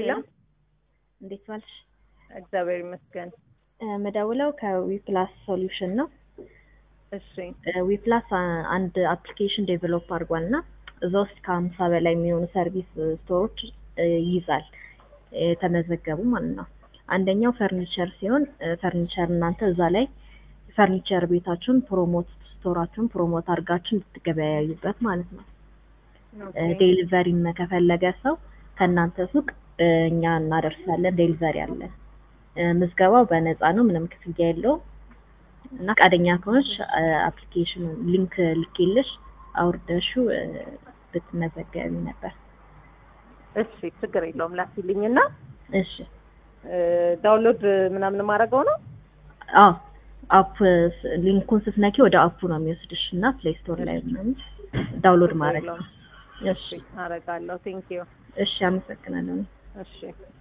ሄሎ እንዴት ዋልሽ? እግዚአብሔር ይመስገን። መደውለው ከዊፕላስ ሶሉሽን ነው። እሺ ዊፕላስ አንድ አፕሊኬሽን ዴቨሎፕ አድርጓልና እዛ ውስጥ ከ50 በላይ የሚሆኑ ሰርቪስ ስቶሮች ይይዛል የተመዘገቡ ማለት ነው። አንደኛው ፈርኒቸር ሲሆን ፈርኒቸር እናንተ እዛ ላይ ፈርኒቸር ቤታችሁን ስቶራችሁን ፕሮሞት አድርጋችሁ እንድትገበያዩበት ማለት ነው። ዴሊቨሪም ከፈለገ ሰው ከእናንተ ሱቅ እኛ እናደርሳለን። ዴሊቨሪ አለ። ምዝገባው በነፃ ነው፣ ምንም ክፍያ የለውም። እና ፈቃደኛ ከሆንሽ አፕሊኬሽን ሊንክ ልኬልሽ አውርደሽው ብትመዘገቢ ነበር። እሺ ችግር የለውም ላኪልኝና እሺ ዳውንሎድ ምናምን ማድረገው ነው። አዎ አፕ ሊንኩን ስትነኪ ወደ አፑ ነው የሚወስድሽ እና ፕሌይ ስቶር ላይ ምናምን ዳውንሎድ ማድረግ ነው። እሺ አረጋለሁ። ቴንክ ዩ። እሺ አመሰግናለሁ። እሺ